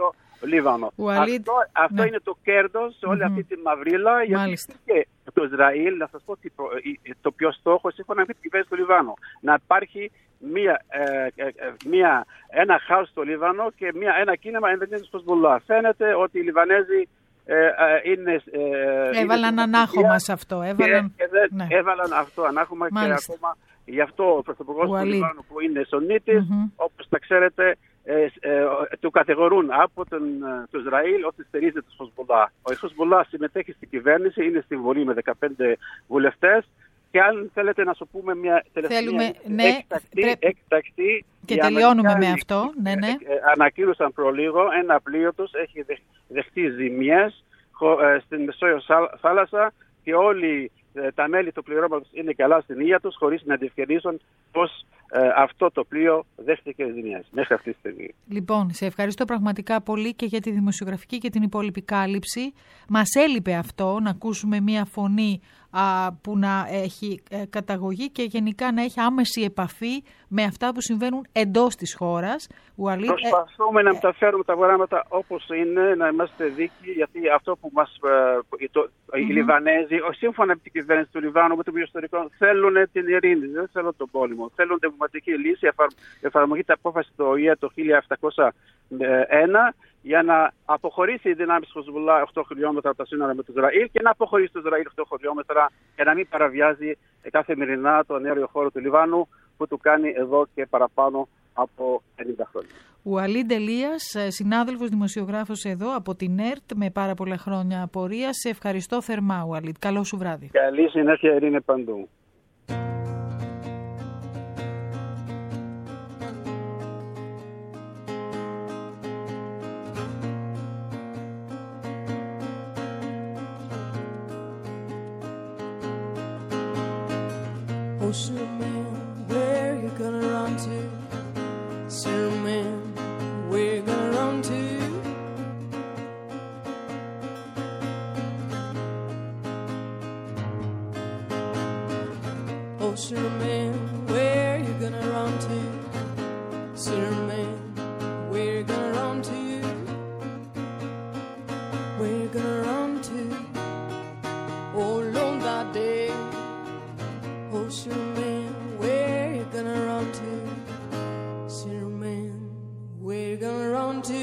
Λίβανο. Ουαλίδ, αυτό αυτό ναι. είναι το κέρδος σε όλη Mm-hmm. αυτή τη μαυρίλα, γιατί Μάλιστα. και το Ισραήλ, να σας πω τι προ- το πιο στόχο σύμφωνα με την κυβέρνηση του Λιβάνου, να υπάρχει μία, ε, ε, ε, μία, ένα χάος στο Λίβανο και μία, ένα κίνημα εναντίον της Χεσμολάχ. Φαίνεται ότι οι Λιβανέζοι ε, ε, είναι... Ε, Έβαλαν είναι ανάχωμα σε αυτό. Έβαλαν, και, και δεν, ναι. έβαλαν αυτό ανάχωμα. Μάλιστα. Και ακόμα γι' αυτό ο πρωθυπουργός του Ουαλίδ. Λιβάνου, που είναι Σονίτης, Mm-hmm. όπως τα ξέρετε, ε, ε, του κατηγορούν από τον, το Ισραήλ ότι στηρίζει τους Χεσμολάχ. Ο Χεσμολάχ συμμετέχει στην κυβέρνηση, είναι συμβολή με δεκαπέντε βουλευτές. Και αν θέλετε να σου πούμε μια τελευταία Θέλουμε, ναι, έκτακτη, πρέ... έκτακτη, και οι τελειώνουμε Αμερικάνοι, με αυτό. Ναι, ναι. ε, ε, ανακοίνωσαν προλίγο ένα πλοίο τους έχει δεχ, δεχτεί ζημιές ε, στην Μεσόγειο θάλασσα και όλοι ε, τα μέλη του πληρώματος είναι καλά στην υγεία τους, χωρίς να διευκρινίσουν πως ε, αυτό το πλοίο δέχτηκε ζημιές μέχρι αυτή τη στιγμή. Λοιπόν, σε ευχαριστώ πραγματικά πολύ και για τη δημοσιογραφική και την υπόλοιπη κάλυψη. Μας έλειπε αυτό, να ακούσουμε μία φωνή α, που να έχει ε, καταγωγή και γενικά να έχει άμεση επαφή με αυτά που συμβαίνουν εντός της χώρας. Ουαλίδ, Προσπαθούμε ε, να μεταφέρουμε τα πράγματα όπως είναι, να είμαστε δίκαιοι, γιατί αυτό που μας, ε, το, mm-hmm. οι Λιβανέζοι, σύμφωνα με την κυβέρνηση του Λιβάνου, με το ιστορικό, θέλουν την ειρήνη, δεν θέλουν τον πόλεμο. Θέλουν την δημοκρατική λύση, εφαρμογή της απόφασης του Ο Η Ε το χίλια επτακόσια ένα για να αποχωρήσει η δυνάμεις του Χεσμολάχ οκτώ χιλιόμετρα από τα σύνορα με το Ισραήλ και να αποχωρήσει το Ισραήλ οκτώ χιλιόμετρα για να μην παραβιάζει καθημερινά το ανέριο χώρο του Λιβάνου που του κάνει εδώ και παραπάνω από πενήντα χρόνια. Ουαλίδ Ελίας, συνάδελφος δημοσιογράφος εδώ από την ΕΡΤ με πάρα πολλά χρόνια απορία. Σε ευχαριστώ θερμά, Ουαλίδ. Καλό σου βράδυ. Καλή συνέχεια, ειρήνη παντού. Oh, Superman, where you gonna run to? Superman, where you gonna run to? Oh, Superman, where you gonna run to? Superman, where you gonna run to? Where you gonna run to? Oh, alone that day. Oh, Superman, where you gonna run to? Superman, where you gonna run to?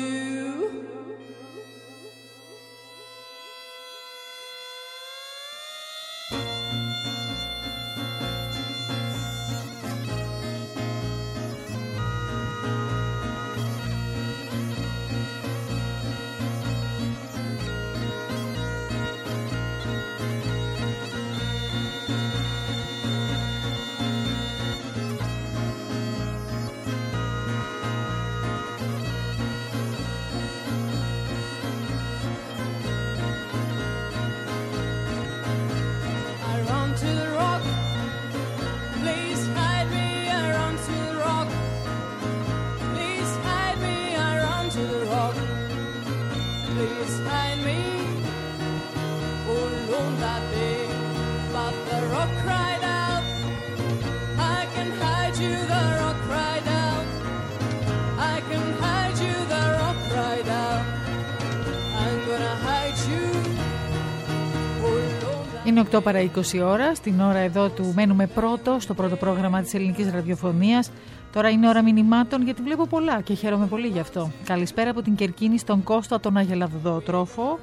Είναι οκτώ παρά είκοσι ώρα, στην ώρα εδώ του μένουμε πρώτο, στο πρώτο πρόγραμμα της ελληνικής ραδιοφωνίας. Τώρα είναι ώρα μηνυμάτων γιατί βλέπω πολλά και χαίρομαι πολύ γι' αυτό. Καλησπέρα από την Κερκίνη στον Κώστα τον Αγελαδοτρόφο.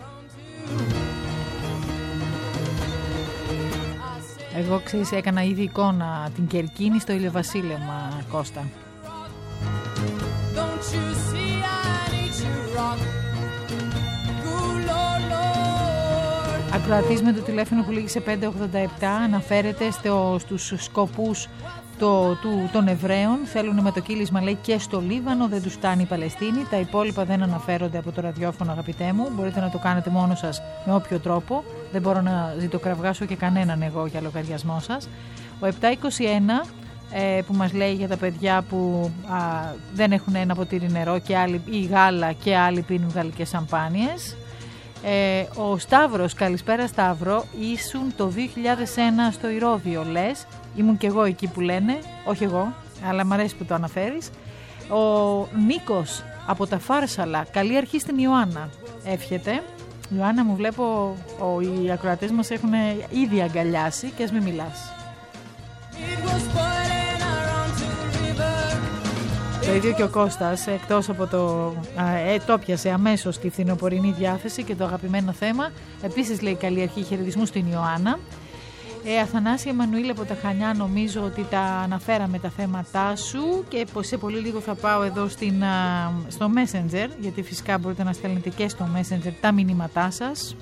Εγώ ξέρεις έκανα ήδη εικόνα την Κερκίνη στο ηλιοβασίλεμα, Κώστα. Ακροατής με το τηλέφωνο που λήγει σε πέντε ογδόντα επτά αναφέρεται στο, στους σκοπούς το, του, των Εβραίων. Θέλουν με το κύλισμα, λέει, και στο Λίβανο, δεν τους φτάνει η Παλαιστίνη. Τα υπόλοιπα δεν αναφέρονται από το ραδιόφωνο, αγαπητέ μου. Μπορείτε να το κάνετε μόνο σας με όποιο τρόπο. Δεν μπορώ να ζητοκραυγάσω και κανέναν εγώ για λογαριασμό σας. Ο επτά είκοσι ένα ε, που μας λέει για τα παιδιά που α, δεν έχουν ένα ποτήρι νερό και άλλοι, ή γάλα και άλλοι πίνουν γαλλικές σαμπάνιες. Ε, ο Σταύρος, καλησπέρα Σταύρο, ήσουν το δύο χιλιάδες ένα στο Ηρώδειο, λες. Ήμουν και εγώ εκεί που λένε, όχι εγώ, αλλά μ' αρέσει που το αναφέρεις. Ο Νίκος από τα Φάρσαλα. Καλή αρχή στην Ιωάννα. Εύχεται. Ιωάννα, μου βλέπω ο, οι ακροατές μας έχουν ήδη αγκαλιάσει και ας μην μιλάς. Το ίδιο και ο Κώστας, εκτός από το ε, το πιασε αμέσως τη φθινοπορεινή διάθεση και το αγαπημένο θέμα. Επίσης λέει καλή αρχή, χαιρετισμού στην Ιωάννα. Ε, Αθανάση Εμμανουήλ από τα Χανιά, νομίζω ότι τα αναφέραμε τα θέματά σου και σε πολύ λίγο θα πάω εδώ στην, α, στο Messenger, γιατί φυσικά μπορείτε να στέλνετε και στο Messenger τα μηνύματά σας.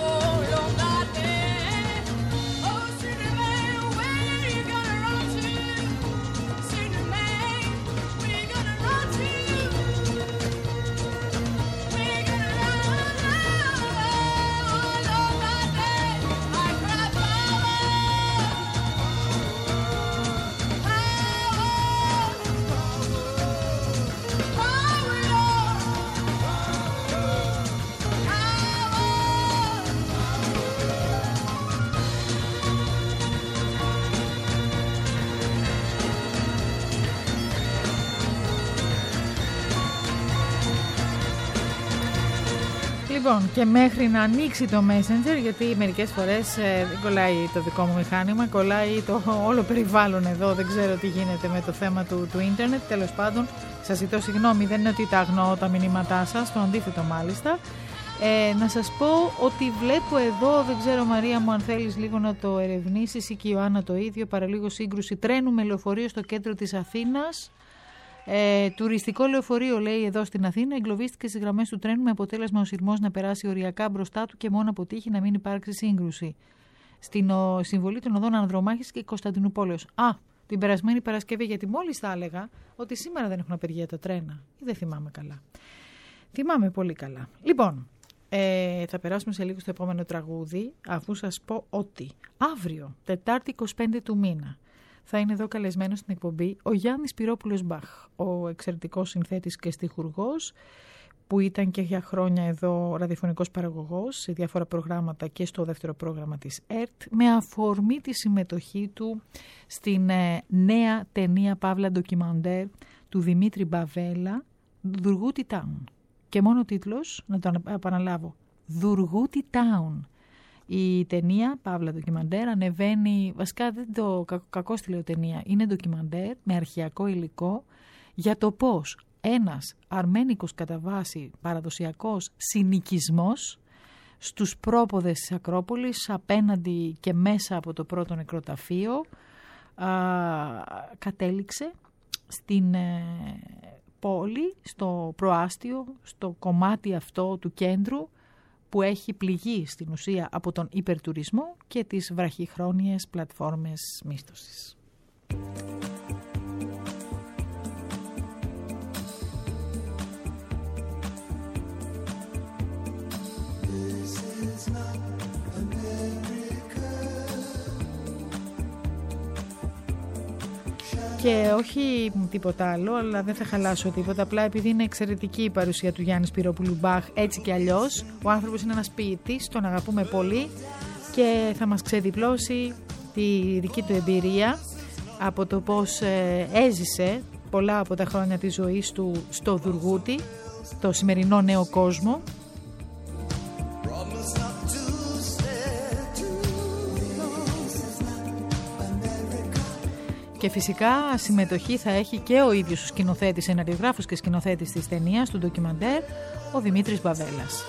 Λοιπόν, και μέχρι να ανοίξει το Messenger, γιατί μερικές φορές ε, δεν κολλάει το δικό μου μηχάνημα, κολλάει το όλο περιβάλλον εδώ, δεν ξέρω τι γίνεται με το θέμα του, του ίντερνετ. Τέλος πάντων, σας ζητώ συγγνώμη, δεν είναι ότι τα αγνοώ τα μηνύματά σας, το αντίθετο μάλιστα. Ε, να σας πω ότι βλέπω εδώ, δεν ξέρω Μαρία μου αν θέλεις λίγο να το ερευνήσεις ή και η Ιωάννα το ίδιο, παραλίγο σύγκρουση τρένου με λεωφορείο στο κέντρο της Αθήνας. Ε, τουριστικό λεωφορείο, λέει, εδώ στην Αθήνα εγκλωβίστηκε στις γραμμές του τρένου με αποτέλεσμα ο σειρμός να περάσει οριακά μπροστά του και μόνο αποτύχει να μην υπάρξει σύγκρουση. Στην ο, συμβολή των οδών Ανδρομάχης και Κωνσταντινούπολεως. Α, την περασμένη Παρασκευή, γιατί μόλις θα έλεγα ότι σήμερα δεν έχουν απεργία τα τρένα. Ή δεν θυμάμαι καλά. Θυμάμαι πολύ καλά. Λοιπόν, ε, θα περάσουμε σε λίγο στο επόμενο τραγούδι, αφού σας πω ότι αύριο, Τετάρτη εικοστή πέμπτη του μήνα, θα είναι εδώ καλεσμένος στην εκπομπή ο Γιάννης Πυρόπουλος Μπαχ, ο εξαιρετικός συνθέτης και στιχουργός, που ήταν και για χρόνια εδώ ραδιοφωνικός παραγωγός σε διάφορα προγράμματα και στο δεύτερο πρόγραμμα της ΕΡΤ, με αφορμή τη συμμετοχή του στην ε, νέα ταινία Παύλα ντοκιμαντέρ του Δημήτρη Μπαβέλα, Δουργούτι Town. Και μόνο ο τίτλος, να το επαναλάβω, Δουργούτι Town. Η ταινία Παύλα ντοκιμαντέρ ανεβαίνει, βασικά δεν το κακό στη λέω ταινία, είναι ντοκιμαντέρ με αρχαιακό υλικό για το πώς ένας αρμένικος κατά βάση παραδοσιακός συνοικισμός στους πρόποδες της Ακρόπολης, απέναντι και μέσα από το πρώτο νεκροταφείο, α, κατέληξε στην ε, πόλη, στο προάστιο, στο κομμάτι αυτό του κέντρου, που έχει πληγεί στην ουσία από τον υπερτουρισμό και τις βραχυχρόνιες πλατφόρμες μίσθωσης. Και όχι τίποτα άλλο, αλλά δεν θα χαλάσω τίποτα, απλά επειδή είναι εξαιρετική η παρουσία του Γιάννη Πυρόπουλου Μπαχ, έτσι και αλλιώς. Ο άνθρωπος είναι ένας ποιητής, τον αγαπούμε πολύ και θα μας ξεδιπλώσει τη δική του εμπειρία από το πώς ε, έζησε πολλά από τα χρόνια της ζωής του στο Δουργούτι, το σημερινό νέο κόσμο. Και φυσικά συμμετοχή θα έχει και ο ίδιος ο σκηνοθέτης, σεναριογράφος και σκηνοθέτης της ταινίας, του ντοκιμαντέρ, ο Δημήτρης Μπαβέλας.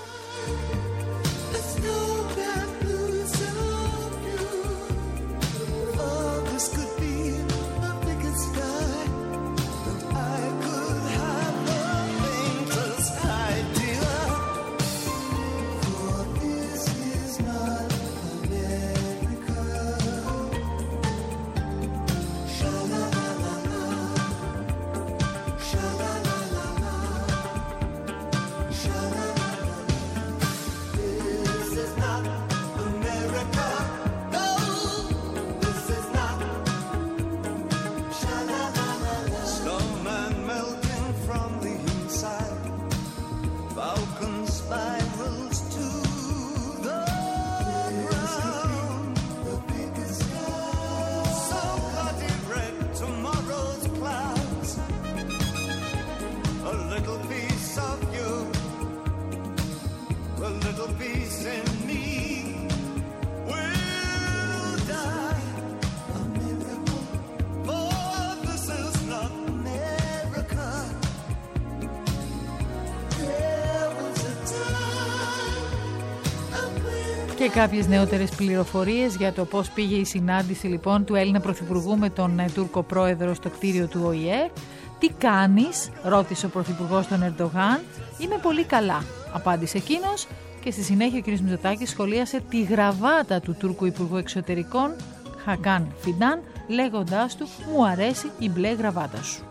Και κάποιες νεότερες πληροφορίες για το πώς πήγε η συνάντηση λοιπόν του Έλληνα Πρωθυπουργού με τον Τούρκο Πρόεδρο στο κτίριο του Ο Η Ε. «Τι κάνεις?» ρώτησε ο Πρωθυπουργός τον Ερντογάν. «Είμαι πολύ καλά», απάντησε εκείνος, και στη συνέχεια ο κ. Μητσοτάκης σχολίασε τη γραβάτα του Τούρκου Υπουργού Εξωτερικών Χακάν Φιντάν, λέγοντάς του «Μου αρέσει η μπλε γραβάτα σου».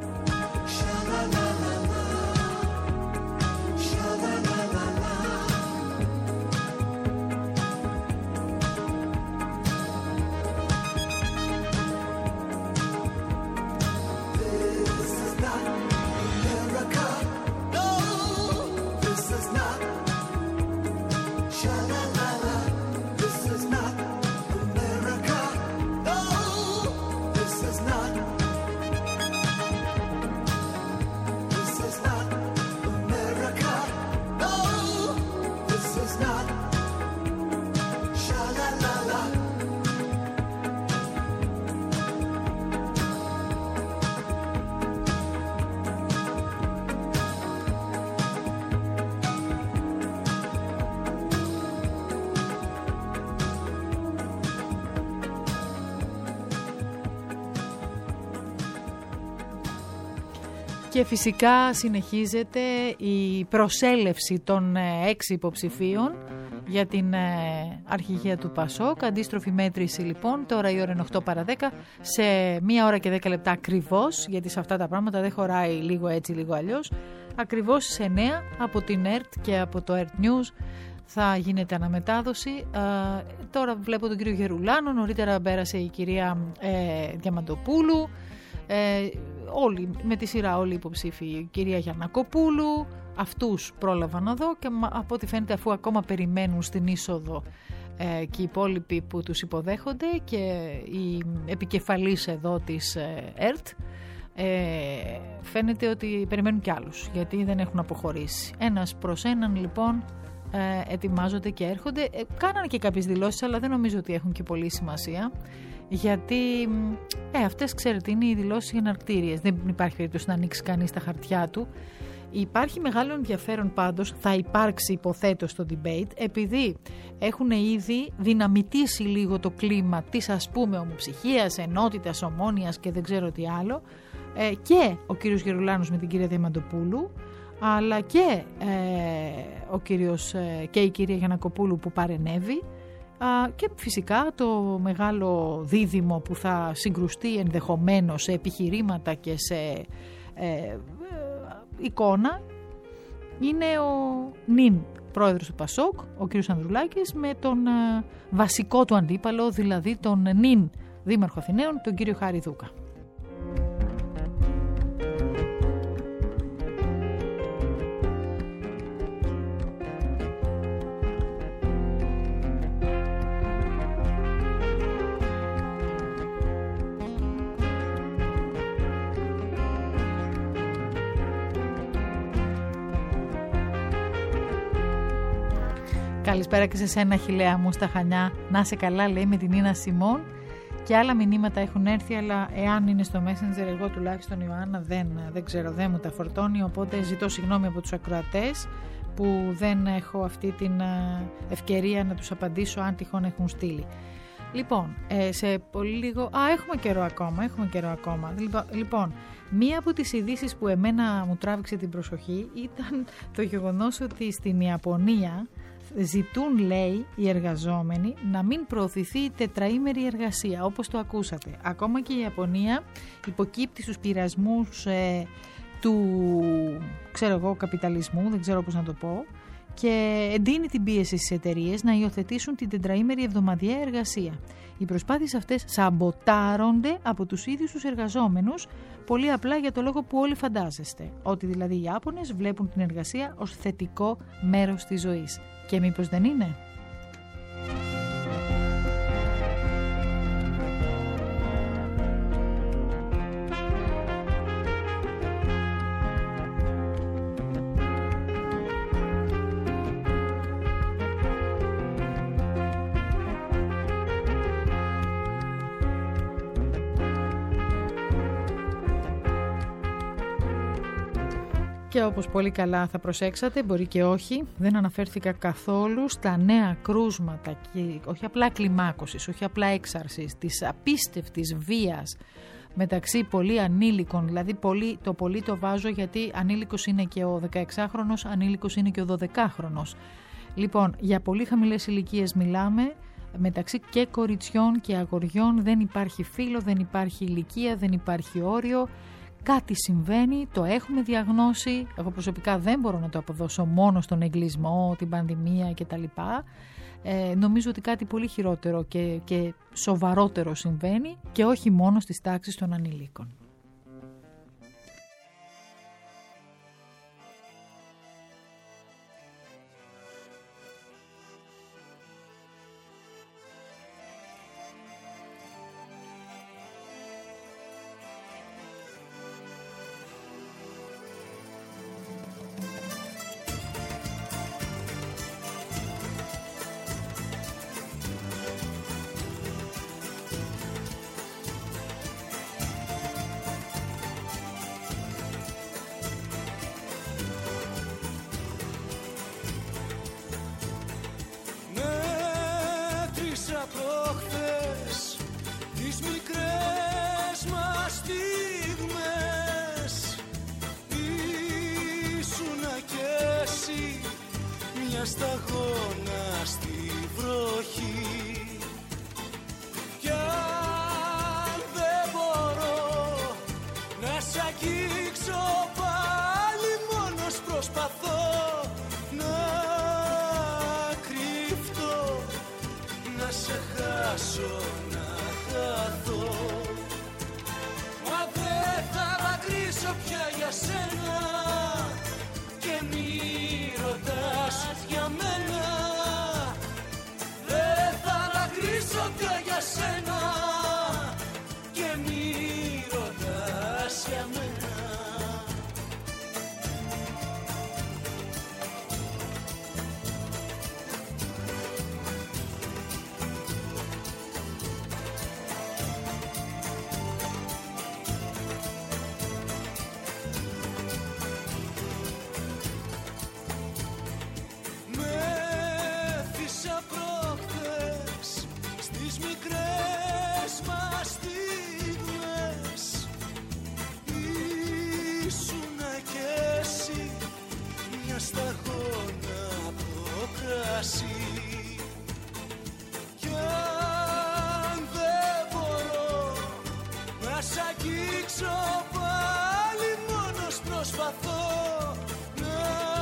Και φυσικά συνεχίζεται η προσέλευση των έξι υποψηφίων για την αρχηγία του Πασόκ. Αντίστροφη μέτρηση λοιπόν, τώρα η ώρα είναι οκτώ παρά δέκα, σε μία ώρα και δέκα λεπτά ακριβώς, γιατί σε αυτά τα πράγματα δεν χωράει λίγο έτσι λίγο αλλιώς. Ακριβώς σε εννέα από την ΕΡΤ και από το ΕΡΤ News θα γίνεται αναμετάδοση. Α, τώρα βλέπω τον κύριο Γερουλάνο, νωρίτερα πέρασε η κυρία ε, Διαμαντοπούλου. Ε, όλοι, με τη σειρά όλοι οι υποψήφοι, η κυρία Γιαννακοπούλου, αυτούς πρόλαβα να δω, και από ό,τι φαίνεται, αφού ακόμα περιμένουν στην είσοδο ε, και οι υπόλοιποι που τους υποδέχονται και η επικεφαλής εδώ της ε, ΕΡΤ, ε, φαίνεται ότι περιμένουν κι άλλους, γιατί δεν έχουν αποχωρήσει. Ένας προς έναν λοιπόν ε, ετοιμάζονται και έρχονται. Ε, κάνανε και κάποιες δηλώσεις, αλλά δεν νομίζω ότι έχουν και πολύ σημασία, γιατί ε, αυτές, ξέρετε, είναι οι δηλώσεις εναρκτήριες. Δεν υπάρχει περίπτωση να ανοίξει κανείς τα χαρτιά του. Υπάρχει μεγάλο ενδιαφέρον πάντως, θα υπάρξει υποθέτω στο debate, επειδή έχουν ήδη δυναμητήσει λίγο το κλίμα της, ας πούμε, ομοψυχίας, ενότητας, ομόνοιας και δεν ξέρω τι άλλο, ε, και ο κύριος Γερουλάνος με την κυρία Διαμαντοπούλου, αλλά και, ε, ο κύριος, ε, και η κυρία Γιαννακοπούλου που παρενέβη, και φυσικά το μεγάλο δίδυμο που θα συγκρουστεί ενδεχομένως σε επιχειρήματα και σε ε, ε, εικόνα είναι ο νυν πρόεδρος του Πασόκ, ο κ. Ανδρουλάκης, με τον ε, βασικό του αντίπαλο, δηλαδή τον νυν δήμαρχο Αθηναίων, τον κ. Χάρη Δούκα. Καλησπέρα και σε σένα, Χιλέα μου, στα Χανιά. Να σε καλά, λέει, με την Νίνα Σιμών. Και άλλα μηνύματα έχουν έρθει, αλλά εάν είναι στο Messenger, εγώ τουλάχιστον, Ιωάννα, δεν, δεν ξέρω, δεν μου τα φορτώνει. Οπότε ζητώ συγγνώμη από τους ακροατές που δεν έχω αυτή την ευκαιρία να τους απαντήσω, αν τυχόν έχουν στείλει. Λοιπόν, ε, σε πολύ λίγο... Α, έχουμε καιρό ακόμα, έχουμε καιρό ακόμα. Λοιπόν, μία από τις ειδήσεις που εμένα μου τράβηξε την προσοχή ήταν το γεγονός ότι στην Ιαπωνία ζητούν, λέει, οι εργαζόμενοι να μην προωθηθεί η τετραήμερη εργασία, όπως το ακούσατε. Ακόμα και η Ιαπωνία υποκύπτει στους πειρασμούς ε, του, ξέρω εγώ, καπιταλισμού, δεν ξέρω πώς να το πω, και εντείνει την πίεση στις εταιρείες να υιοθετήσουν την τετραήμερη εβδομαδιαία εργασία. Οι προσπάθειες αυτές σαμποτάρονται από τους ίδιους τους εργαζόμενους, πολύ απλά για το λόγο που όλοι φαντάζεστε, ότι δηλαδή οι Ιάπωνες βλέπουν την εργασία ως θετικό μέρος της ζωής. Και μήπως δεν είναι? Και όπως πολύ καλά θα προσέξατε, μπορεί και όχι, δεν αναφέρθηκα καθόλου στα νέα κρούσματα και όχι απλά κλιμάκωσης, όχι απλά έξαρσης, της απίστευτης βίας μεταξύ πολύ ανήλικων, δηλαδή πολύ, το πολύ το βάζω γιατί ανήλικος είναι και ο δεκαεξάχρονος, ανήλικος είναι και ο δωδεκάχρονος. Λοιπόν, για πολύ χαμηλές ηλικίες μιλάμε, μεταξύ και κοριτσιών και αγοριών δεν υπάρχει φύλο, δεν υπάρχει ηλικία, δεν υπάρχει όριο. Κάτι συμβαίνει, το έχουμε διαγνώσει, εγώ προσωπικά δεν μπορώ να το αποδώσω μόνο στον εγκλισμό, την πανδημία κτλ. Ε, νομίζω ότι κάτι πολύ χειρότερο και, και σοβαρότερο συμβαίνει και όχι μόνο στις τάξεις των ανηλίκων. Προχθές τις μικρές μας στιγμές ήσουνα κι εσύ μια σταγόνα στη βροχή κι αν δεν μπορώ να σ' αγγίξω πάλι μόνος προσπαθώ να κρυφτώ να σε χάσω, να χαθώ. Μα δεν θα δακρύσω πια για σένα και μη ρωτάς για μένα. Δεν θα δακρύσω πια για σένα και μη ρωτάς για μένα. Κι αν δεν μπορώ να σ' αγγίξω πάλι μόνος προσπαθώ να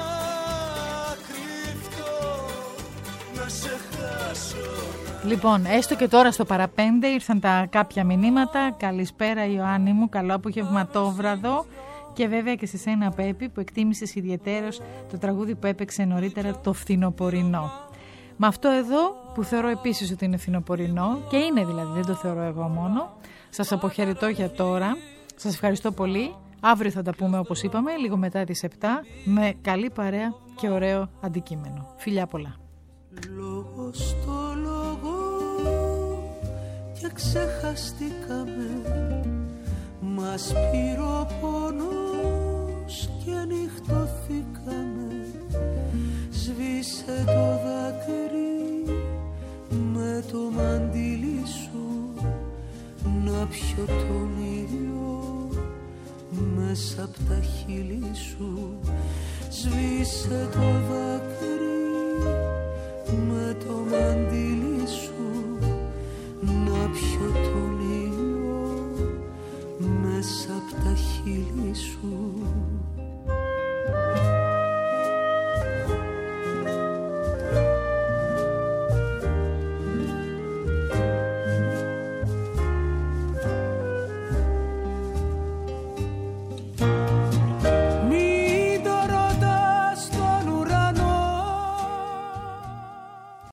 κρυφτώ, να σε χάσω. Λοιπόν, έστω και τώρα στο παραπέντε ήρθαν τα κάποια μηνύματα. Καλησπέρα Ιωάννη μου, καλό απογευματόβραδο. Και βέβαια και σε σένα Πέπη που εκτίμησες ιδιαιτέρως το τραγούδι που έπαιξε νωρίτερα, το φθινοπορεινό. Με αυτό εδώ που θεωρώ επίσης ότι είναι φθινοπορεινό και είναι δηλαδή, δεν το θεωρώ εγώ μόνο. Σας αποχαιρετώ για τώρα. Σας ευχαριστώ πολύ. Αύριο θα τα πούμε όπως είπαμε, λίγο μετά τις επτά, με καλή παρέα και ωραίο αντικείμενο. Φιλιά πολλά. Λόγω στο λόγο και ξεχαστήκαμε, μας πήρε ο πόνος και νυχτωθήκαμε. Σβήσε το δάκρυ με το μαντίλι σου, να πιω τον ήλιο μέσα απ' τα χείλη σου. Σβήσε το δάκρυ με το μαντίλι σου, να πιω τον ήλιο μέσα απ' τα χείλη σου.